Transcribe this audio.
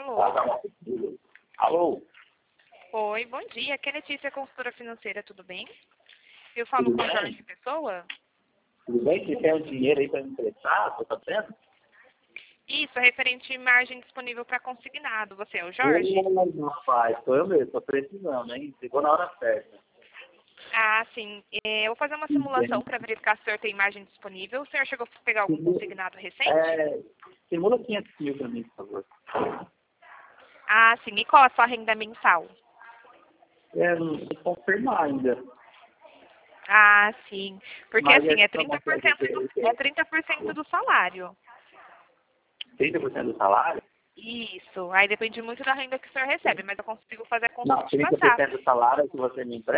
Alô? Alô? Oi, bom dia. Aqui é Letícia, consultora financeira, tudo bem? Eu falo Tudo com bem? Jorge Pessoa? Tudo bem? Você tem um dinheiro aí para me emprestar? Você tá vendo? Isso, é referente à margem disponível para consignado. Você é o Jorge? Rapaz, sou eu mesmo, tô precisando, hein? Chegou na hora certa. Ah, sim. Eu vou fazer uma simulação para verificar se o senhor tem margem disponível. O senhor chegou a pegar algum consignado recente? Simula 500 mil para mim, por favor. Ah, sim. E qual a sua renda mensal? Não sei confirmar ainda. Ah, sim. Porque Mas assim, é só 30% do salário. 30% do salário? Isso. Aí depende muito da renda que o senhor recebe, mas eu consigo fazer a Não, consulta e te passar. 30% do salário que você me empresta.